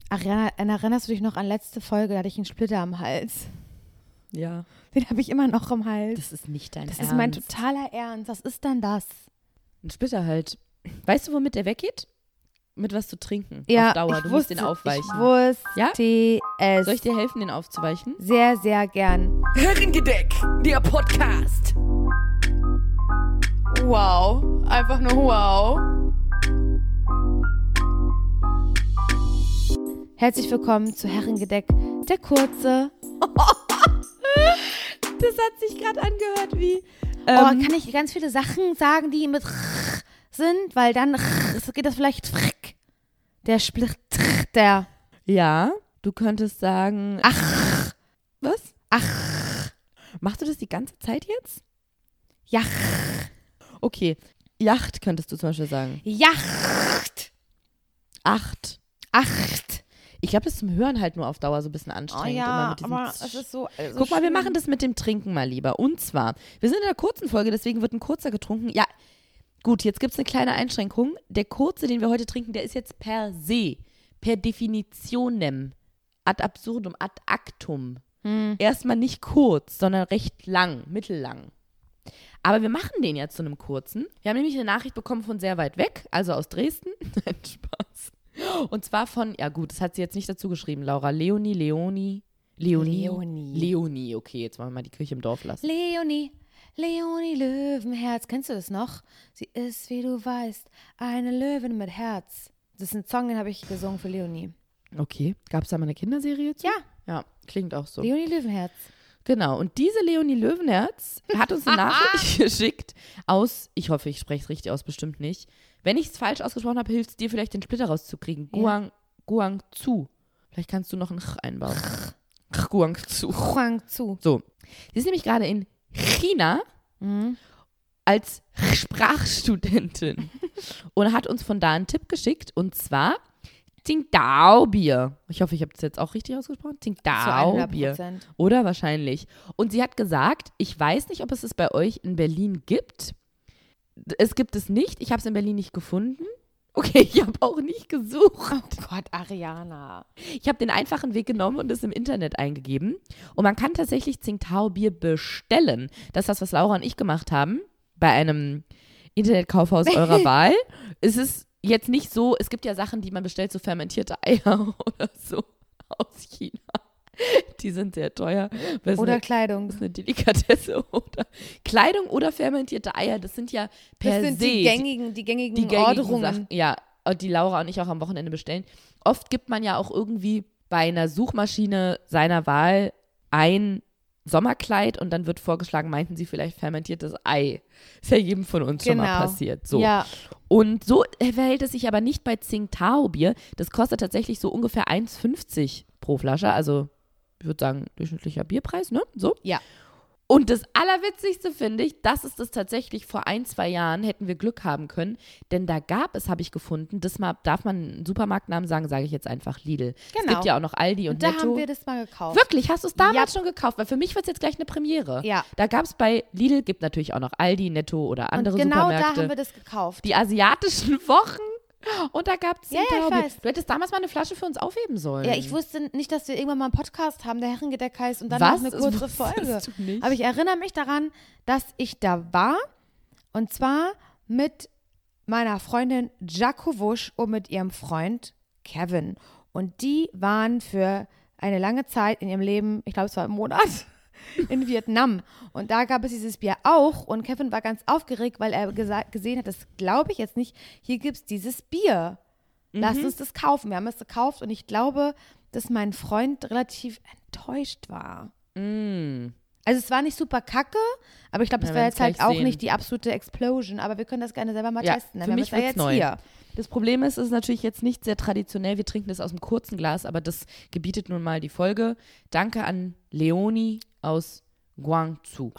Ariana, erinnerst du dich noch an letzte Folge? Da hatte ich einen Splitter am Hals. Ja. Den habe ich immer noch im Hals. Das ist nicht dein Ernst. Das ist mein totaler Ernst. Was ist denn das? Ein Splitter halt. Weißt du, womit der weggeht? Mit was zu trinken. Ja, auf Dauer. Du musst den aufweichen. Ich wusste es. Soll ich dir helfen, den aufzuweichen? Sehr, sehr gern. Herrengedeck, der Podcast. Wow. Einfach nur wow. Herzlich willkommen zu Herrengedeck, der Kurze. Das hat sich gerade angehört wie... kann ich ganz viele Sachen sagen, die mit sind? Weil dann geht das vielleicht der Splitter. Ja, du könntest sagen... Ach. Was? Ach. Machst du das die ganze Zeit jetzt? Ja. Okay. Yacht könntest du zum Beispiel sagen. Yacht. Acht. Ich glaube, das ist zum Hören halt nur auf Dauer so ein bisschen anstrengend. Ja, immer aber es ist so Guck mal, wir schlimm. machen das mit dem Trinken mal lieber. Und zwar, wir sind in einer kurzen Folge, deswegen wird ein kurzer getrunken. Ja, gut, jetzt gibt es eine kleine Einschränkung. Der kurze, den wir heute trinken, der ist jetzt per se, per definitionem, ad absurdum, ad actum. Erstmal nicht kurz, sondern recht lang, mittellang. Aber wir machen den ja zu einem kurzen. Wir haben nämlich eine Nachricht bekommen von sehr weit weg, also aus Dresden. Nein, Spaß. Und zwar von, ja gut, das hat sie jetzt nicht dazu geschrieben, Laura. Leonie, okay, jetzt wollen wir mal die Kirche im Dorf lassen. Leonie Löwenherz. Kennst du das noch? Sie ist, wie du weißt, eine Löwin mit Herz. Das ist ein Song, den habe ich gesungen für Leonie. Okay, gab es da mal eine Kinderserie zu? Ja. Ja, klingt auch so. Leonie Löwenherz. Genau, und diese Leonie Löwenherz hat uns eine Nachricht geschickt aus, ich hoffe, ich spreche es richtig aus, bestimmt nicht. Wenn ich es falsch ausgesprochen habe, hilft es dir vielleicht, den Splitter rauszukriegen. Ja. Guangzhou. Vielleicht kannst du noch ein Ch einbauen. Guangzhou. Guangzhou. So, sie ist nämlich gerade in China als Sprachstudentin und hat uns von da einen Tipp geschickt, und zwar Tsingtao-Bier. Ich hoffe, ich habe das jetzt auch richtig ausgesprochen. Tsingtao-Bier. 100%. Oder wahrscheinlich. Und sie hat gesagt, ich weiß nicht, ob es bei euch in Berlin gibt. Es gibt es nicht. Ich habe es in Berlin nicht gefunden. Okay, ich habe auch nicht gesucht. Oh Gott, Ariana. Ich habe den einfachen Weg genommen und es im Internet eingegeben. Und man kann tatsächlich Tsingtao-Bier bestellen. Das ist das, was Laura und ich gemacht haben. Bei einem Internetkaufhaus eurer Wahl. Es ist jetzt nicht so, es gibt ja Sachen, die man bestellt, so fermentierte Eier oder so aus China. Die sind sehr teuer. Oder Kleidung. Das ist eine Delikatesse. Oder Kleidung oder fermentierte Eier, das sind ja per Das sind se die gängigen Orderungen. Sachen, ja, die Laura und ich auch am Wochenende bestellen. Oft gibt man ja auch irgendwie bei einer Suchmaschine seiner Wahl ein Sommerkleid und dann wird vorgeschlagen, meinten sie vielleicht fermentiertes Ei. Ist ja jedem von uns schon mal passiert. So. Ja. Und so verhält es sich aber nicht bei Tsingtao-Bier. Das kostet tatsächlich so ungefähr 1,50 pro Flasche. Also, ich würde sagen, durchschnittlicher Bierpreis, ne? So. Ja. Und das Allerwitzigste finde ich, das ist das tatsächlich vor 1-2 Jahren, hätten wir Glück haben können. Denn da gab es, habe ich gefunden, das mal, darf man einen Supermarktnamen sagen, sage ich jetzt einfach Lidl. Genau. Es gibt ja auch noch Aldi und Da Netto. haben wir das mal gekauft. Wirklich? Hast du es damals schon gekauft? Weil für mich wird es jetzt gleich eine Premiere. Ja. Da gab es bei Lidl, gibt natürlich auch noch Aldi, Netto oder andere Und genau Supermärkte. da haben wir das gekauft. Die asiatischen Wochen. Und da gab es Ja, ich weiß. Du hättest damals mal eine Flasche für uns aufheben sollen. Ja, ich wusste nicht, dass wir irgendwann mal einen Podcast haben, der Herrengedeck heißt, und dann Was? noch eine kurze Das Folge. wusstest du nicht? Aber ich erinnere mich daran, dass ich da war, und zwar mit meiner Freundin Jaco Wusch und mit ihrem Freund Kevin. Und die waren für eine lange Zeit in ihrem Leben, ich glaube es war im Monat, in Vietnam. Und da gab es dieses Bier auch, und Kevin war ganz aufgeregt, weil er gesehen hat, das glaube ich jetzt nicht, hier gibt es dieses Bier. Lass uns das kaufen. Wir haben es gekauft, und ich glaube, dass mein Freund relativ enttäuscht war. Also es war nicht super kacke, aber ich glaube, es Ja, war wir jetzt halt werden's auch gleich nicht die absolute Explosion, aber wir können das gerne selber mal Ja, testen. für Wir haben mich es ja wird's jetzt neu. hier. Das Problem ist, es ist natürlich jetzt nicht sehr traditionell. Wir trinken das aus dem kurzen Glas, aber das gebietet nun mal die Folge. Danke an Leonie aus Guangzhou.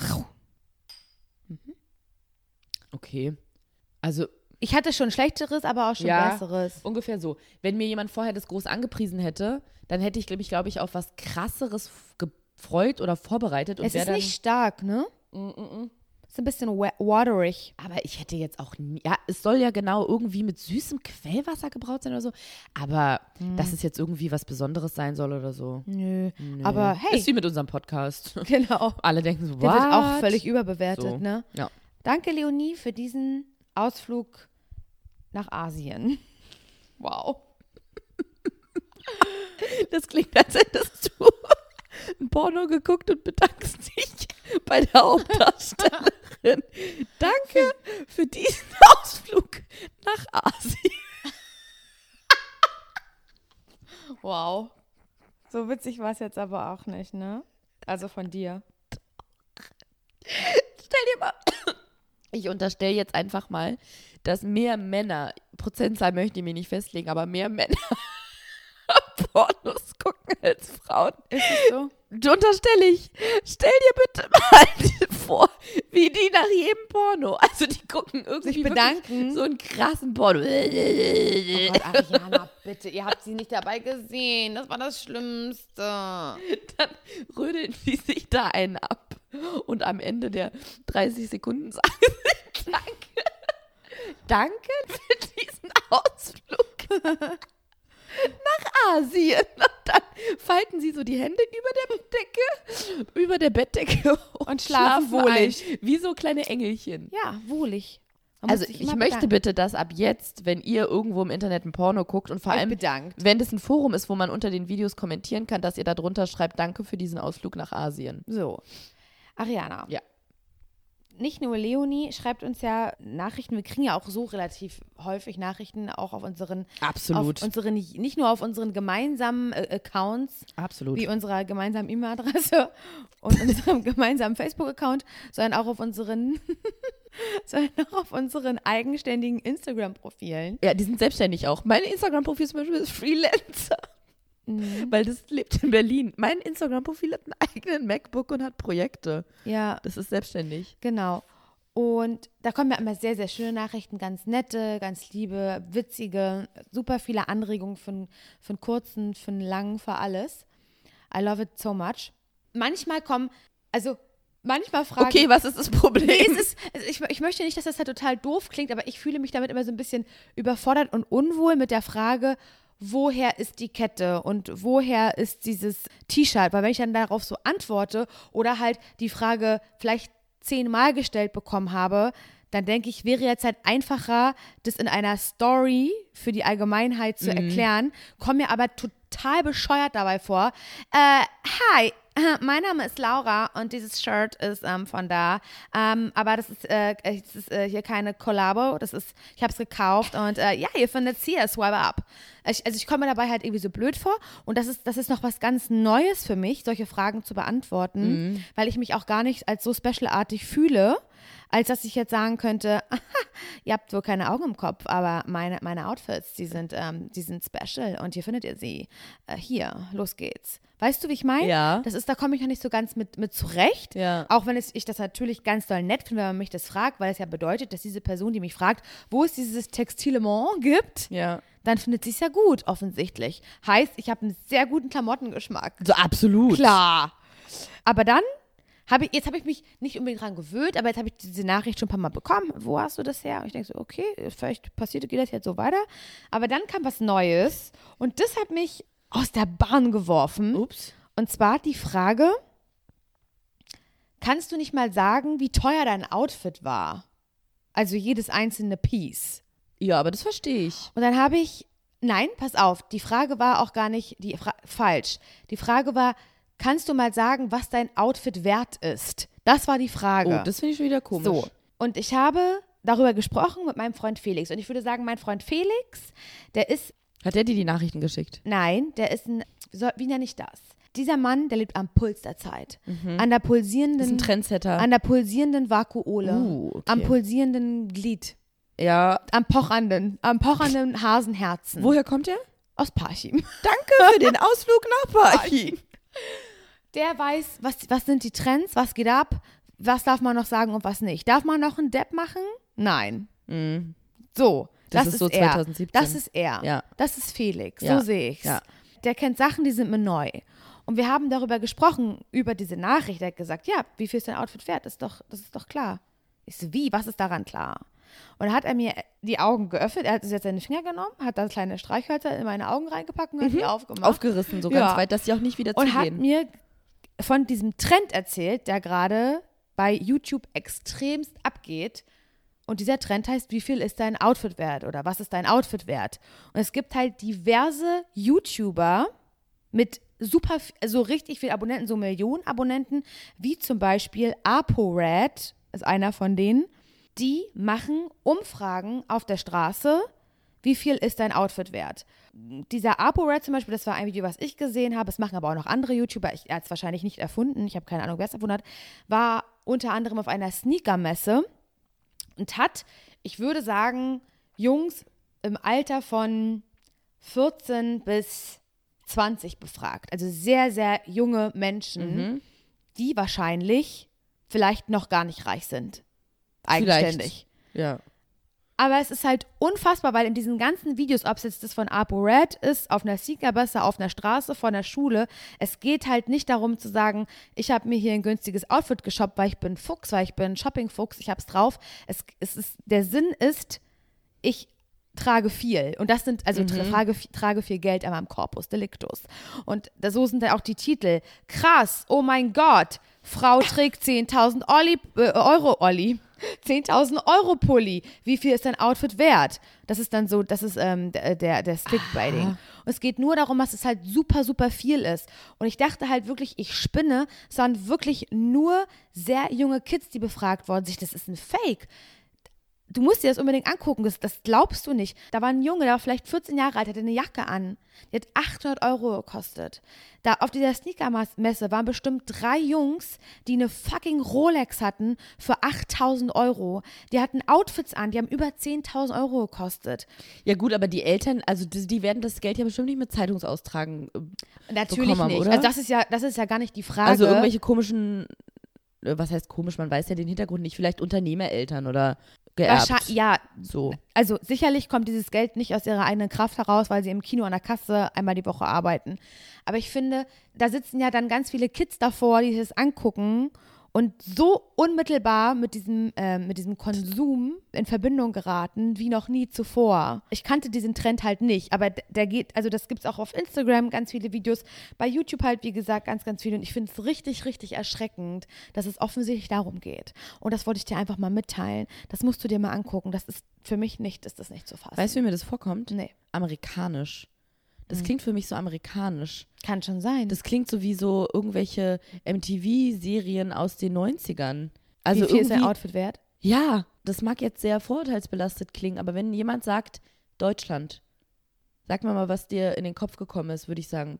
Okay. Also Ich hatte schon Schlechteres, aber auch schon Ja. Besseres. ungefähr so. Wenn mir jemand vorher das groß angepriesen hätte, dann hätte ich, glaube ich, auf was Krasseres gefreut oder vorbereitet. Und Es wär ist dann, nicht stark, ne? Ist ein bisschen waterig. Aber ich hätte jetzt auch nie, ja, es soll ja genau irgendwie mit süßem Quellwasser gebraut sein oder so, aber dass es jetzt irgendwie was Besonderes sein soll oder so. Nö. Aber hey. Ist wie mit unserem Podcast. Genau. Alle denken so, Der wird auch what? völlig überbewertet, So. ne? Ja. Danke, Leonie, für diesen Ausflug nach Asien. Wow. Das klingt, als hättest du ein Porno geguckt und bedankst dich bei der Hauptdarstellerin. Danke für diesen Ausflug nach Asien. Wow. So witzig war es jetzt aber auch nicht, ne? Also von dir. Stell dir mal, ich unterstelle jetzt einfach mal, dass mehr Männer, Prozentzahl möchte ich mir nicht festlegen, aber mehr Männer Pornos gucken als Frauen. Ist es so? Unterstelle ich. Stell dir bitte mal vor, wie die nach jedem Porno, also die gucken irgendwie Sich bedanken. wirklich so einen krassen Porno. Oh Gott, Ariana, bitte, ihr habt sie nicht dabei gesehen. Das war das Schlimmste. Dann rödeln die sich da einen ab. Und am Ende der 30 Sekunden sagen sie Danke. Danke für diesen Ausflug nach Asien. Und dann falten sie so die Hände über der Bettdecke Und schlafen wohlig. ein, wie so kleine Engelchen. Ja, wohlig. Man Also muss sich ich immer möchte bedanken. bitte, dass ab jetzt, wenn ihr irgendwo im Internet ein Porno guckt und vor Euch allem, bedankt. wenn das ein Forum ist, wo man unter den Videos kommentieren kann, dass ihr da drunter schreibt, danke für diesen Ausflug nach Asien. So. Ariana. Ja. Nicht nur Leonie schreibt uns ja Nachrichten. Wir kriegen ja auch so relativ häufig Nachrichten, auch auf unseren, nicht nur auf unseren gemeinsamen Accounts, Absolut. wie unserer gemeinsamen E-Mail-Adresse und unserem gemeinsamen Facebook-Account, sondern auch auf unseren eigenständigen Instagram-Profilen. Ja, die sind selbstständig auch. Mein Instagram-Profil zum Beispiel ist Freelancer. Weil das lebt in Berlin. Mein Instagram-Profil hat einen eigenen MacBook und hat Projekte. Ja, Das ist selbstständig. genau. Und da kommen ja immer sehr, sehr schöne Nachrichten, ganz nette, ganz liebe, witzige, super viele Anregungen von kurzen, von langen, für alles. I love it so much. Manchmal fragen. Okay, was ist das Problem? Ich möchte nicht, dass das halt total doof klingt, aber ich fühle mich damit immer so ein bisschen überfordert und unwohl mit der Frage, woher ist die Kette und woher ist dieses T-Shirt? Weil wenn ich dann darauf so antworte oder halt die Frage vielleicht 10-mal gestellt bekommen habe, dann denke ich, wäre jetzt halt einfacher, das in einer Story für die Allgemeinheit zu erklären, komme mir aber total bescheuert dabei vor. Hi, mein Name ist Laura und dieses Shirt ist von da, aber das ist hier keine Kollabo, ich habe es gekauft und ja, ihr findet es hier, swipe up. Ich komme mir dabei halt irgendwie so blöd vor und das ist noch was ganz Neues für mich, solche Fragen zu beantworten, weil ich mich auch gar nicht als so specialartig fühle, als dass ich jetzt sagen könnte, ihr habt wohl keine Augen im Kopf, aber meine Outfits, die sind special und hier findet ihr sie. Hier, los geht's. Weißt du, wie ich meine? Ja. Da komme ich noch nicht so ganz mit zurecht. Ja. Auch wenn ich das natürlich ganz doll nett finde, wenn man mich das fragt, weil es ja bedeutet, dass diese Person, die mich fragt, wo es dieses Textilement gibt, Ja. dann findet sie es ja gut, offensichtlich. Heißt, ich habe einen sehr guten Klamottengeschmack. So, absolut. Klar. Aber dann habe ich mich nicht unbedingt dran gewöhnt, aber jetzt habe ich diese Nachricht schon ein paar Mal bekommen. Wo hast du das her? Und ich denke so, okay, vielleicht geht das jetzt so weiter. Aber dann kam was Neues und das hat mich aus der Bahn geworfen. Ups. Und zwar die Frage, kannst du nicht mal sagen, wie teuer dein Outfit war? Also jedes einzelne Piece. Ja, aber das verstehe ich. Und dann habe ich, nein, pass auf, die Frage war auch gar nicht falsch. Die Frage war, kannst du mal sagen, was dein Outfit wert ist? Das war die Frage. Oh, das finde ich schon wieder komisch. So, und ich habe darüber gesprochen mit meinem Freund Felix. Und ich würde sagen, mein Freund Felix, der ist, Hat der dir die Nachrichten geschickt? nein, der ist wie nenne ich das? Dieser Mann, der lebt am Puls der Zeit. An der pulsierenden, Das ist ein Trendsetter. an der pulsierenden Vakuole. Okay. Am pulsierenden Glied. Ja. Am pochernden Hasenherzen. Woher kommt der? Aus Parchim. Danke für den Ausflug nach Parchim. Der weiß, was sind die Trends, was geht ab, was darf man noch sagen und was nicht. Darf man noch einen Depp machen? Nein. So, Das das ist so er. 2017. Das ist er. Ja. Das ist Felix. Ja. So sehe ich's. Ja. Der kennt Sachen, die sind mir neu. Und wir haben darüber gesprochen, über diese Nachricht. Er hat gesagt, ja, wie viel ist dein Outfit wert? Das ist doch klar. Ich so, wie, was ist daran klar? Und dann hat er mir die Augen geöffnet, er hat jetzt seine Finger genommen, hat da kleine Streichhölzer in meine Augen reingepackt und hat die aufgemacht. Aufgerissen, so ganz weit, dass sie auch nicht wieder und zugehen. hat mir von diesem Trend erzählt, der gerade bei YouTube extremst abgeht. Und dieser Trend heißt, wie viel ist dein Outfit wert oder was ist dein Outfit wert? Und es gibt halt diverse YouTuber mit so richtig viel Abonnenten, so Millionen Abonnenten, wie zum Beispiel ApoRed, ist einer von denen, die machen Umfragen auf der Straße, wie viel ist dein Outfit wert. Dieser ApoRed zum Beispiel, das war ein Video, was ich gesehen habe, es machen aber auch noch andere YouTuber, er hat es wahrscheinlich nicht erfunden, ich habe keine Ahnung, wer es erfunden hat, war unter anderem auf einer Sneaker-Messe und hat, ich würde sagen, Jungs im Alter von 14 bis 20 befragt. Also sehr, sehr junge Menschen, die wahrscheinlich vielleicht noch gar nicht reich sind. Eigenständig. Ja. Aber es ist halt unfassbar, weil in diesen ganzen Videos, ob es jetzt das von ApoRed ist, auf einer Sneakerbörse, auf einer Straße, von der Schule, es geht halt nicht darum zu sagen, ich habe mir hier ein günstiges Outfit geshoppt, weil ich bin Fuchs, weil ich bin Shopping-Fuchs, ich hab's drauf. Der Sinn ist, ich trage viel. Und das sind, also trage viel Geld an meinem Corpus Delictus. Und so sind dann auch die Titel. Krass, oh mein Gott, Frau trägt 10.000 Euro Olli. 10.000 Euro Pulli. Wie viel ist dein Outfit wert? Das ist dann so, das ist der Stickbiting. Und es geht nur darum, dass es halt super, super viel ist. Und ich dachte halt wirklich, ich spinne. Es waren wirklich nur sehr junge Kids, die befragt worden sind. Das ist ein Fake. Du musst dir das unbedingt angucken, das glaubst du nicht. Da war ein Junge, der war vielleicht 14 Jahre alt, hatte eine Jacke an. Die hat 800 Euro gekostet. Da auf dieser Sneaker-Messe waren bestimmt 3 Jungs, die eine fucking Rolex hatten für 8.000 Euro. Die hatten Outfits an, die haben über 10.000 Euro gekostet. Ja gut, aber die Eltern, also die werden das Geld ja bestimmt nicht mit Zeitungsaustragen Natürlich bekommen, nicht. oder? Also das ist ja gar nicht die Frage. Also irgendwelche komischen, was heißt komisch, man weiß ja den Hintergrund nicht, vielleicht Unternehmereltern oder geerbt. Ja, so. Also sicherlich kommt dieses Geld nicht aus ihrer eigenen Kraft heraus, weil sie im Kino an der Kasse einmal die Woche arbeiten. Aber ich finde, da sitzen ja dann ganz viele Kids davor, die sich das angucken und so unmittelbar mit diesem Konsum in Verbindung geraten wie noch nie zuvor. Ich kannte diesen Trend halt nicht, aber der geht, also das gibt es auch auf Instagram, ganz viele Videos, bei YouTube halt, wie gesagt, ganz, ganz viele. Und ich finde es richtig, richtig erschreckend, dass es offensichtlich darum geht. Und das wollte ich dir einfach mal mitteilen. Das musst du dir mal angucken. Das ist für mich nicht, ist das nicht zu fassen. Weißt du, wie mir das vorkommt? Nee. Amerikanisch. Das klingt für mich so amerikanisch. Kann schon sein. Das klingt so wie so irgendwelche MTV-Serien aus den 90ern. Also wie viel ist irgendwie, dein Outfit wert? Ja, das mag jetzt sehr vorurteilsbelastet klingen, aber wenn jemand sagt, Deutschland, sag mir mal, was dir in den Kopf gekommen ist, würde ich sagen,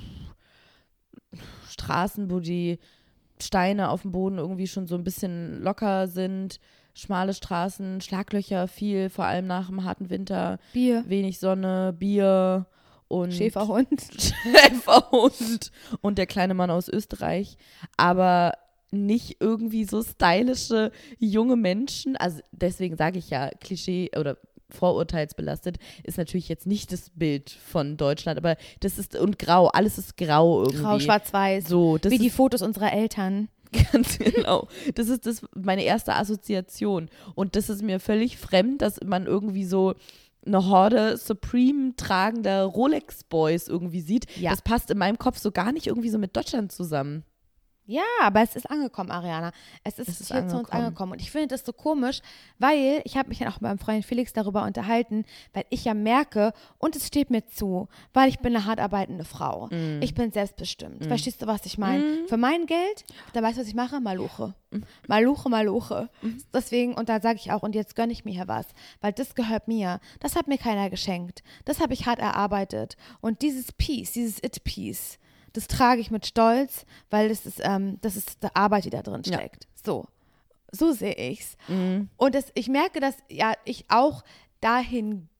Straßen, wo die Steine auf dem Boden irgendwie schon so ein bisschen locker sind, schmale Straßen, Schlaglöcher viel, vor allem nach dem harten Winter. Bier. Wenig Sonne, Bier und Schäferhund. Schäferhund und der kleine Mann aus Österreich. Aber nicht irgendwie so stylische junge Menschen. Also deswegen sage ich ja, Klischee oder vorurteilsbelastet ist natürlich jetzt nicht das Bild von Deutschland, aber das ist, und grau, alles ist grau irgendwie. Grau, schwarz-weiß. So, das wie ist, die Fotos unserer Eltern. Ganz genau. Das ist meine erste Assoziation. Und das ist mir völlig fremd, dass man irgendwie so eine Horde Supreme tragender Rolex-Boys irgendwie sieht. Ja. Das passt in meinem Kopf so gar nicht irgendwie so mit Deutschland zusammen. Ja, aber es ist angekommen, Ariana. Es ist hier zu uns angekommen. Und ich finde das so komisch, weil ich habe mich dann auch mit meinem Freund Felix darüber unterhalten, weil ich ja merke, und es steht mir zu, weil ich bin eine hart arbeitende Frau. Ich bin selbstbestimmt. Verstehst du, was ich meine? Für mein Geld, da weißt du, was ich mache? Maluche. Maluche. Deswegen, und da sage ich auch, und jetzt gönne ich mir hier was, weil das gehört mir. Das hat mir keiner geschenkt. Das habe ich hart erarbeitet. Und dieses Piece, dieses It-Piece, das trage ich mit Stolz, weil das ist die Arbeit, die da drin steckt. Ja. So sehe ich's. Und ich merke, dass ja ich auch dahin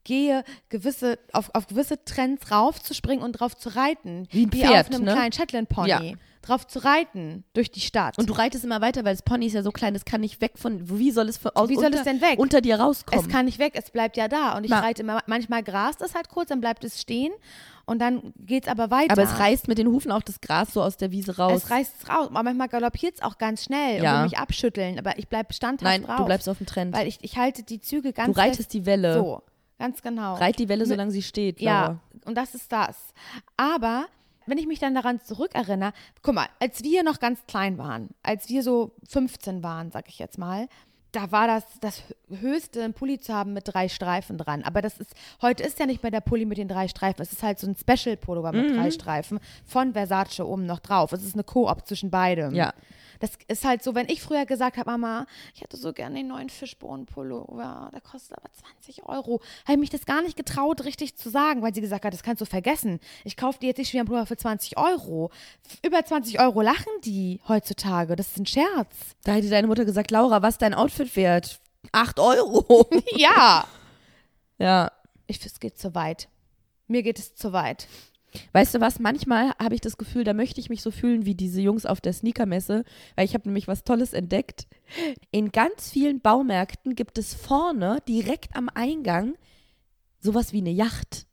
gehe, auf gewisse Trends raufzuspringen und drauf zu reiten. Wie ein Wie Pferd, auf einem ne? kleinen Shetland-Pony. Ja. Drauf zu reiten durch die Stadt. Und du reitest immer weiter, weil das Pony ist ja so klein, das kann nicht weg wie soll es es denn weg? unter dir rauskommen? Es kann nicht weg, es bleibt ja da. Und ich Na. reite immer, manchmal grast es halt kurz, dann bleibt es stehen und dann geht's aber weiter. Aber es reißt mit den Hufen auch das Gras so aus der Wiese raus. Es reißt es raus, aber manchmal galoppiert es auch ganz schnell Ja. und will mich abschütteln, aber ich bleibe standhaft Nein, drauf. du bleibst auf dem Trend. Weil ich halte die Zügel Du ganz reitest fest. die Welle. So, ganz genau. Reit die Welle, solange sie steht, Ja, Laura. und das ist das. Aber wenn ich mich dann daran zurückerinnere, guck mal, als wir noch ganz klein waren, als wir so 15 waren, sag ich jetzt mal, da war das höchste, einen Pulli zu haben mit 3 Streifen dran. Aber heute ist ja nicht mehr der Pulli mit den 3 Streifen. Es ist halt so ein Special-Pullover mit 3 Streifen von Versace oben noch drauf. Es ist eine Koop zwischen beidem. Ja. Das ist halt so, wenn ich früher gesagt habe, Mama, ich hätte so gerne den neuen Fischbohnen-Pullover, der kostet aber 20 €, habe ich mich das gar nicht getraut, richtig zu sagen, weil sie gesagt hat, das kannst du vergessen. Ich kaufe dir jetzt nicht wieder einen Pullover für 20 €. Über 20 € lachen die heutzutage. Das ist ein Scherz. Da hätte deine Mutter gesagt, Laura, was ist dein Outfit wert? 8 €. Ja. Ja. Es geht zu weit. Mir geht es zu weit. Weißt du was, manchmal habe ich das Gefühl, da möchte ich mich so fühlen wie diese Jungs auf der Sneakermesse, weil ich habe nämlich was Tolles entdeckt. In ganz vielen Baumärkten gibt es vorne, direkt am Eingang, sowas wie eine Yacht.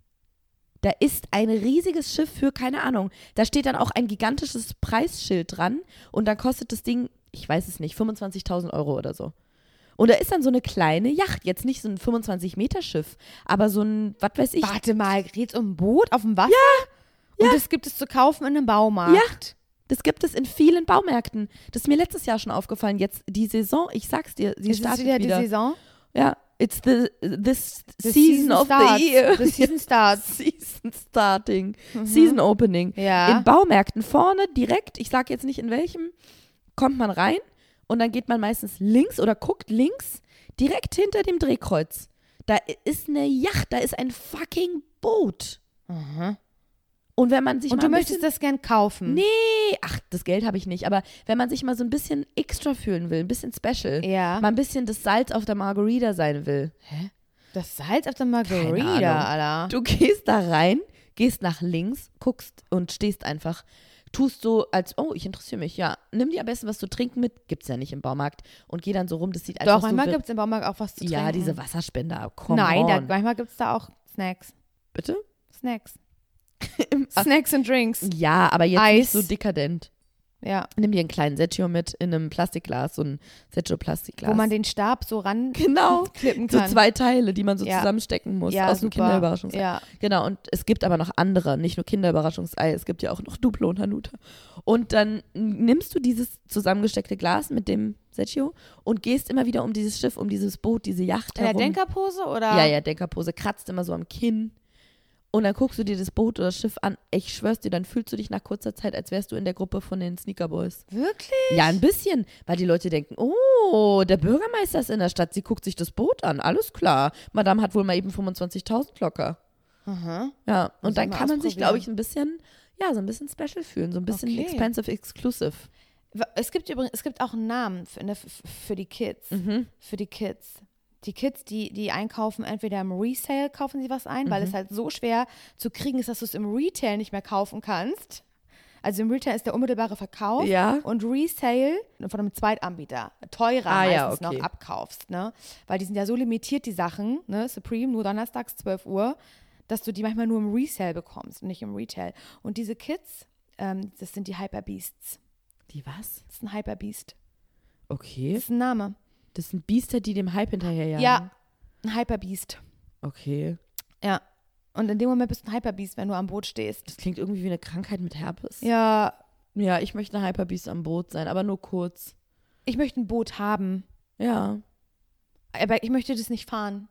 Da ist ein riesiges Schiff für, keine Ahnung, da steht dann auch ein gigantisches Preisschild dran und dann kostet das Ding, ich weiß es nicht, 25.000 € oder so. Und da ist dann so eine kleine Yacht, jetzt nicht so ein 25-Meter-Schiff, aber so ein, was weiß ich. Warte mal, geht's um ein Boot auf dem Wasser? Ja. Und das gibt es zu kaufen in einem Baumarkt? Ja, das gibt es in vielen Baumärkten. Das ist mir letztes Jahr schon aufgefallen. Jetzt die Saison, ich sag's dir, sie Ist es startet wieder wieder. die Saison? Ja, it's this The season of starts. the year. The season starts. Season starting. Season opening. Ja. In Baumärkten vorne direkt, ich sag jetzt nicht in welchem, kommt man rein und dann geht man meistens links oder guckt links direkt hinter dem Drehkreuz. Da ist eine Yacht, da ist ein fucking Boot. Und wenn man sich Und mal du ein möchtest bisschen, das gern kaufen? Nee, ach, das Geld habe ich nicht, aber wenn man sich mal so ein bisschen extra fühlen will, ein bisschen special, Ja. mal ein bisschen das Salz auf der Margarita sein will. Das Salz auf der Keine Margarita, Ahnung. Alter. Du gehst da rein, gehst nach links, guckst und stehst einfach, tust so als, oh, ich interessiere mich, ja, nimm dir am besten was zu trinken mit, gibt's ja nicht im Baumarkt und geh dann so rum, das sieht einfach Doch, so manchmal gibt es im Baumarkt auch was zu trinken. ja, diese Wasserspender, komm Nein, on. manchmal gibt es da auch Snacks. Bitte? Snacks. Snacks and Drinks. Ja, aber jetzt Eis. nicht so dekadent. Ja. Nimm dir einen kleinen Secchio mit in einem Plastikglas, so ein Secchio-Plastikglas. Wo man den Stab so ran genau, klippen so kann. 2 Teile, die man so Ja. zusammenstecken muss Ja, aus dem super. Kinderüberraschungsei. Ja. Genau, und es gibt aber noch andere, nicht nur Kinderüberraschungsei, es gibt ja auch noch Duplo und Hanuta. Und dann nimmst du dieses zusammengesteckte Glas mit dem Secchio und gehst immer wieder um dieses Schiff, um dieses Boot, diese Yacht In der herum. Denkerpose oder? Ja, Denkerpose, kratzt immer so am Kinn. Und dann guckst du dir das Boot oder das Schiff an. Ich schwör's dir, dann fühlst du dich nach kurzer Zeit, als wärst du in der Gruppe von den Sneaker Boys. Wirklich? Ja, ein bisschen, weil die Leute denken, oh, der Bürgermeister ist in der Stadt, sie guckt sich das Boot an, alles klar. Madame hat wohl mal eben 25.000 locker. Aha. Ja, Muss und dann ich mal kann man sich, ausprobieren. glaube ich, ein bisschen, ja, so ein bisschen special fühlen, so ein bisschen Okay. expensive, exclusive. Es gibt auch einen Namen für die Kids. Für die Kids. Die Kids, die einkaufen, entweder im Resale kaufen sie was ein, weil es halt so schwer zu kriegen ist, dass du es im Retail nicht mehr kaufen kannst. Also im Retail ist der unmittelbare Verkauf Ja. und Resale von einem Zweitanbieter, teurer ja, meistens okay. noch abkaufst, ne? Weil die sind ja so limitiert, die Sachen, ne? Supreme, nur donnerstags 12 Uhr, dass du die manchmal nur im Resale bekommst und nicht im Retail. Und diese Kids, das sind die Hyperbeasts. Die was? Das ist ein Hyperbeast. Okay. Das ist ein Name. Das sind Biester, die dem Hype hinterherjagen. Ja, ein Hyperbeast. Okay. Ja. Und in dem Moment bist du ein Hyperbeast, wenn du am Boot stehst. Das klingt irgendwie wie eine Krankheit mit Herpes. Ja, Ja, ich möchte eine Hyperbeast am Boot sein, aber nur kurz. ich möchte ein Boot haben, Ja. aber ich möchte das nicht fahren.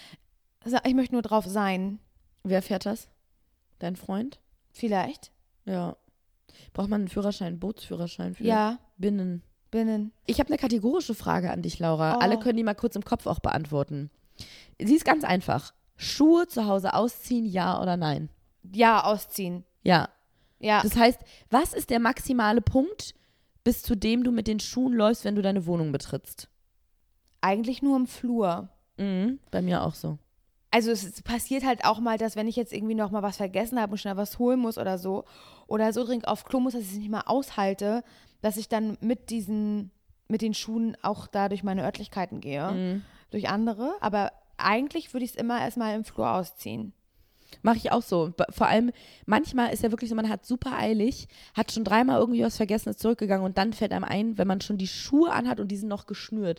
Ich möchte nur drauf sein. Wer fährt das? Dein Freund? Vielleicht. Ja. Braucht man einen Führerschein, einen Bootsführerschein für Ja, Binnen? binnen. Ich habe eine kategorische Frage an dich, Laura. Oh. Alle können die mal kurz im Kopf auch beantworten. Sie ist ganz einfach. Schuhe zu Hause ausziehen, ja oder nein? Ja, ausziehen. Ja. Ja. Das heißt, was ist der maximale Punkt, bis zu dem du mit den Schuhen läufst, wenn du deine Wohnung betrittst? Eigentlich nur im Flur. Mhm, bei mir auch so. also es passiert halt auch mal, dass wenn ich jetzt irgendwie noch mal was vergessen habe und schnell was holen muss oder so dringend auf Klo muss, dass ich es nicht mal aushalte, dass ich dann mit den Schuhen auch da durch meine Örtlichkeiten gehe, durch andere. Aber eigentlich würde ich es immer erstmal im Flur ausziehen. Mache ich auch so. Vor allem, manchmal ist ja wirklich so, man hat super eilig, hat schon 3-mal irgendwie was vergessen, ist zurückgegangen und dann fällt einem ein, wenn man schon die Schuhe anhat und die sind noch geschnürt.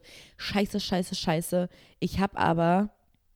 Scheiße. Ich habe aber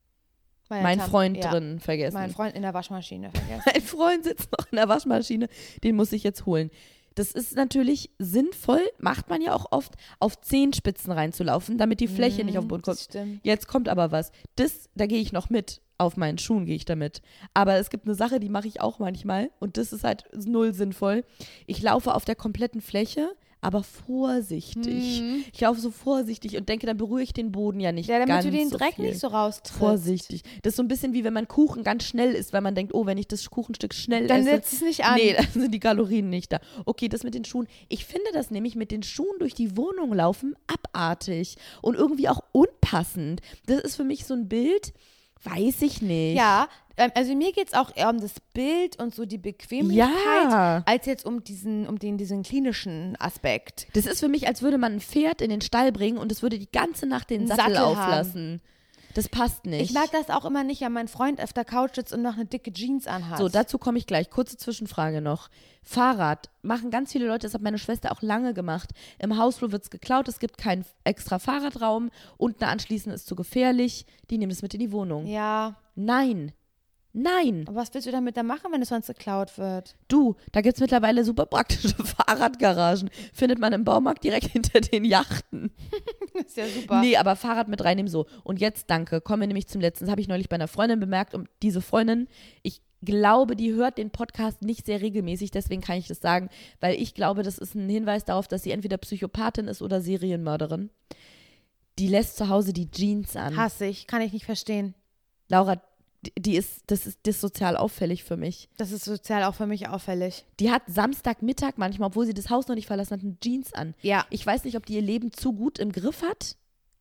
meinen Freund drin vergessen. Mein Freund in der Waschmaschine vergessen. Mein Freund sitzt noch in der Waschmaschine, den muss ich jetzt holen. Das ist natürlich sinnvoll, macht man ja auch oft, auf Zehenspitzen reinzulaufen, damit die Fläche nicht auf den Boden kommt. Das stimmt. Jetzt kommt aber was. Da gehe ich noch mit. Auf meinen Schuhen gehe ich damit. Aber es gibt eine Sache, die mache ich auch manchmal und das ist halt null sinnvoll. Ich laufe auf der kompletten Fläche, aber vorsichtig. Ich laufe so vorsichtig und denke, dann berühre ich den Boden ja nicht ganz so damit du den so Dreck viel. nicht so raustrittst. Vorsichtig. Das ist so ein bisschen wie wenn man Kuchen ganz schnell isst, weil man denkt, oh, wenn ich das Kuchenstück schnell Dann esse. setzt es nicht an. Nee, dann sind die Kalorien nicht da. Okay, das mit den Schuhen. Ich finde das nämlich mit den Schuhen durch die Wohnung laufen abartig und irgendwie auch unpassend. Das ist für mich so ein Bild, weiß ich nicht. Ja, also mir geht es auch eher um das Bild und so die Bequemlichkeit, Ja. als jetzt um diesen klinischen Aspekt. Das ist für mich, als würde man ein Pferd in den Stall bringen und es würde die ganze Nacht den Einen Sattel Sattel auflassen. Das passt nicht. Ich mag das auch immer nicht, wenn mein Freund auf der Couch sitzt und noch eine dicke Jeans anhat. So, dazu komme ich gleich. Kurze Zwischenfrage noch. Fahrrad machen ganz viele Leute, das hat meine Schwester auch lange gemacht. Im Hausflur wird es geklaut, es gibt keinen extra Fahrradraum. Unten anschließend ist zu gefährlich. Die nehmen es mit in die Wohnung. Ja, Nein. aber was willst du damit dann machen, wenn es sonst geklaut wird? Du, da gibt es mittlerweile super praktische Fahrradgaragen. Findet man im Baumarkt direkt hinter den Yachten. Das ist ja super. Nee, aber Fahrrad mit reinnehmen so. Und jetzt, danke, kommen wir nämlich zum letzten. Das habe ich neulich bei einer Freundin bemerkt. Und diese Freundin, ich glaube, die hört den Podcast nicht sehr regelmäßig. Deswegen kann ich das sagen, weil ich glaube, das ist ein Hinweis darauf, dass sie entweder Psychopathin ist oder Serienmörderin. Die lässt zu Hause die Jeans an. Hasse ich, kann ich nicht verstehen. Laura, das ist dissozial auffällig für mich. Das ist sozial auch für mich auffällig. Die hat Samstagmittag manchmal, obwohl sie das Haus noch nicht verlassen hat, eine Jeans an. Ja. Ich weiß nicht, ob die ihr Leben zu gut im Griff hat,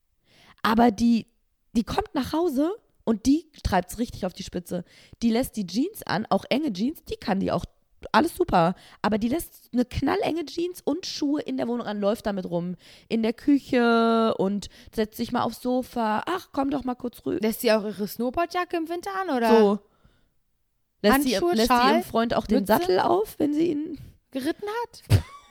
aber die kommt nach Hause und die treibt es richtig auf die Spitze. Die lässt die Jeans an, auch enge Jeans, die kann die auch, alles super. Aber die lässt eine knallenge Jeans und Schuhe in der Wohnung an, läuft damit rum. In der Küche und setzt sich mal aufs Sofa. Ach, komm doch mal kurz rüber. Lässt sie auch ihre Snowboardjacke im Winter an, oder? So. Lässt sie Handschuhe, ihrem Schal, Freund auch den Mütze? Sattel auf, wenn sie ihn Geritten hat?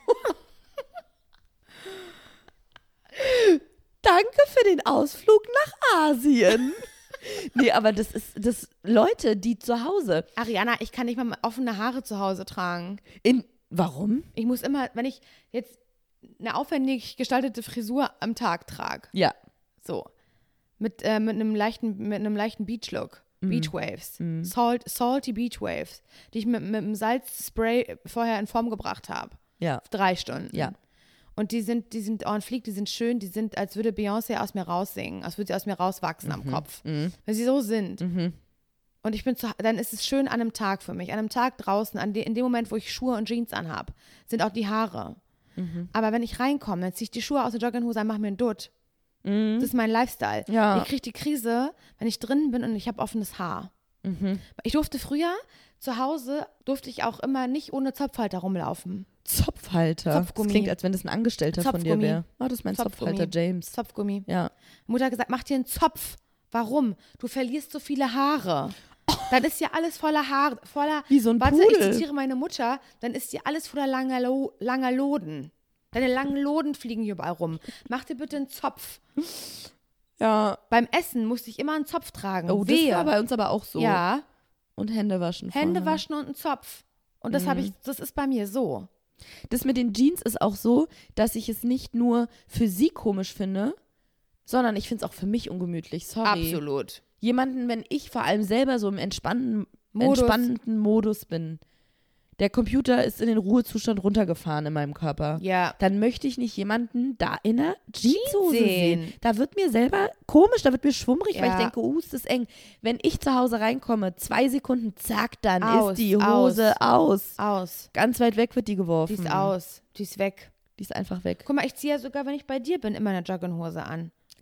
Danke für den Ausflug nach Asien. Nee, aber das Leute, die zu Hause Ariana, ich kann nicht mal offene Haare zu Hause tragen. Warum? Ich muss immer, wenn ich jetzt eine aufwendig gestaltete Frisur am Tag trage, Ja. so, mit einem leichten Beach-Look, Beach-Waves, salty Beach-Waves, die ich mit einem Salzspray vorher in Form gebracht habe. Ja. 3 Stunden. Ja. Und die sind on fleek, die sind schön, die sind, als würde Beyoncé aus mir raussingen, als würde sie aus mir rauswachsen am Kopf. Weil sie so sind. Und ich bin dann ist es schön an einem Tag für mich. An einem Tag draußen, in dem Moment, wo ich Schuhe und Jeans anhab, sind auch die Haare. Aber wenn ich reinkomme, dann ziehe ich die Schuhe aus der Jogginghose an, mache mir einen Dutt. Das ist mein Lifestyle. Ja. Ich kriege die Krise, wenn ich drin bin und ich habe offenes Haar. Ich durfte früher, zu Hause, durfte ich auch immer nicht ohne Zopfhalter rumlaufen. Zopfhalter. Zopfgummi. Das klingt, als wenn das ein Angestellter von dir Zopfgummi. wäre. Oh, das ist mein Zopfgummi. Zopfhalter, James. Zopfgummi. Ja. Mutter hat gesagt, mach dir einen Zopf. Warum? Du verlierst so viele Haare. Dann ist ja alles voller Haare, Wie so ein warte, Pudel. ich zitiere meine Mutter, dann ist dir alles voller langer Loden. Deine langen Loden fliegen hier überall rum. Mach dir bitte einen Zopf. Ja. Beim Essen musste ich immer einen Zopf tragen. Oh, das war bei uns aber auch so. Ja, Und Hände waschen. Hände vorher. waschen und einen Zopf. Und das das ist bei mir so. Das mit den Jeans ist auch so, dass ich es nicht nur für sie komisch finde, sondern ich finde es auch für mich ungemütlich. Sorry. Absolut. Jemanden, wenn ich vor allem selber so im entspannenden Modus bin, der Computer ist in den Ruhezustand runtergefahren in meinem Körper, Ja. dann möchte ich nicht jemanden da in einer Jeanshose sehen. sehen. Da wird mir selber komisch, da wird mir schwummrig, weil ich Ja. denke, ist das eng. Wenn ich zu Hause reinkomme, 2 Sekunden, zack, dann Aus, ist die Hose aus. Aus. Ganz weit weg wird die Die geworfen. ist aus. Die ist weg. Die ist einfach weg. Guck mal, ich ziehe ja sogar, wenn ich bei dir bin, immer eine Jogginghose an.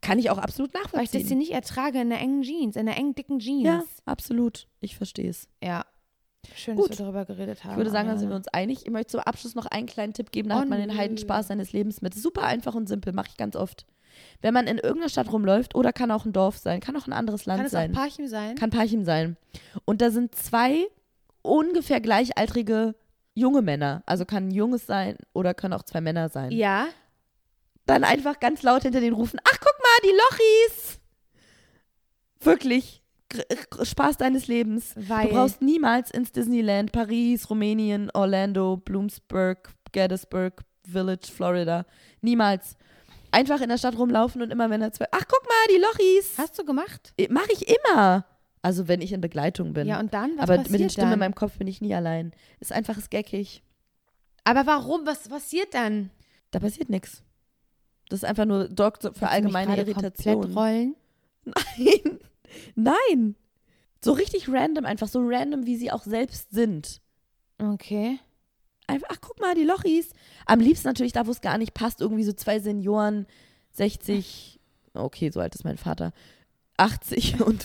Kann ich auch absolut Weil ich nachvollziehen. das hier nicht ertrage in einer engen Jeans, in einer engen, dicken Jeans. Ja, absolut. Ich verstehe es. Ja. Schön, Gut. dass wir darüber geredet haben. Ich würde sagen, da sind wir Ariane. uns einig. Ich möchte zum Abschluss noch einen kleinen Tipp geben, da Oh, hat man den nö. Heidenspaß seines Lebens mit. Super einfach und simpel, mache ich ganz oft. Wenn man in irgendeiner Stadt rumläuft, oder kann auch ein Dorf sein, kann auch ein anderes Land Kann es sein. auch Parchim sein? Kann Parchim sein. Und da sind 2 ungefähr gleichaltrige junge Männer. Also kann ein Junges sein oder können auch 2 Männer sein. Ja. Dann einfach ganz laut hinter denen rufen, ach, guck mal, die Lochis. Wirklich. Spaß deines Lebens. Weil- Du brauchst niemals ins Disneyland, Paris, Rumänien, Orlando, Bloomsburg, Gettysburg Village, Florida. Niemals. Einfach in der Stadt rumlaufen und immer, wenn er 2, ach, guck mal, die Lochis. Hast du gemacht? Mache ich immer. Also, wenn ich in Begleitung bin. Ja, und dann? Was Aber passiert mit den Stimmen in dann? meinem Kopf bin ich nie allein. Ist einfach geckig. Aber warum? Was passiert dann? Da passiert nichts. Das ist einfach nur sorgt für Willst du mich allgemeine gerade Irritation. komplett rollen? Nein. Nein. So richtig random, einfach so random, wie sie auch selbst sind. Okay. Einfach, ach, guck mal, die Lochis. Am liebsten natürlich da, wo es gar nicht passt, irgendwie so 2 Senioren, 60, okay, so alt ist mein Vater, 80 und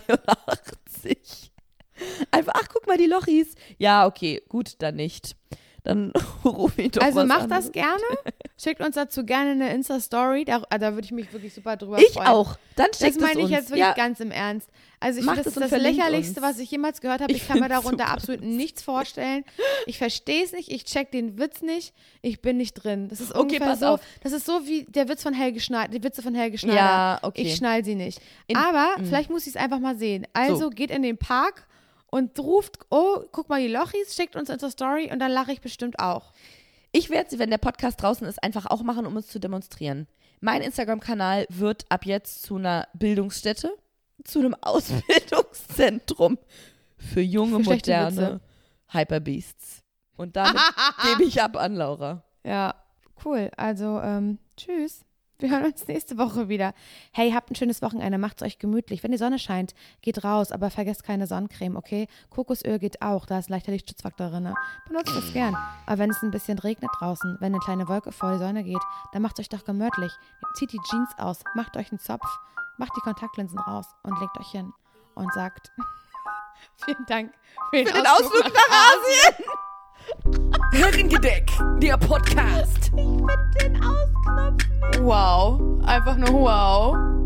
82. Einfach, ach, guck mal, die Lochis. Ja, okay, gut, dann nicht. Dann ruf ihn doch Also was macht anderes. das gerne. Schickt uns dazu gerne eine Insta-Story. Da würde ich mich wirklich super drüber Ich freuen. auch. Dann Das schickt es meine ich uns. jetzt wirklich Ja, ganz im Ernst. Also ich Macht finde, es das ist und das verlinkt Lächerlichste, uns. was ich jemals gehört habe. Ich Ich kann mir find's darunter super. absolut nichts vorstellen. Ich verstehe es nicht. Ich check den Witz nicht. Ich bin nicht drin. Das ist Okay, ungefähr pass so. auf. Das ist so wie der Witz von Helge Schneider. Die Witze von Helge Schneider. Ja, okay. Ich schnall sie nicht. In- Aber vielleicht muss ich es einfach mal sehen. Also So. geht in den Park und ruft, oh, guck mal die Lochis, schickt uns unsere Story und dann lache ich bestimmt auch. Ich werde sie, wenn der Podcast draußen ist, einfach auch machen, um es zu demonstrieren. Mein Instagram-Kanal wird ab jetzt zu einer Bildungsstätte, zu einem Ausbildungszentrum für junge, Für schlechte moderne Hyperbeasts. Und damit gebe ich ab an Laura. Ja, cool. Also, tschüss. Wir hören uns nächste Woche wieder. Hey, habt ein schönes Wochenende, macht's euch gemütlich. Wenn die Sonne scheint, geht raus, aber vergesst keine Sonnencreme, okay? Kokosöl geht auch, da ist leichter Lichtschutzfaktor drin. Benutzt das gern. Aber wenn es ein bisschen regnet draußen, wenn eine kleine Wolke vor die Sonne geht, dann macht's euch doch gemütlich. Zieht die Jeans aus, macht euch einen Zopf, macht die Kontaktlinsen raus und legt euch hin und sagt vielen Dank für den Ausflug nach Asien. Herrengedeck, der Podcast. Wow, einfach nur wow.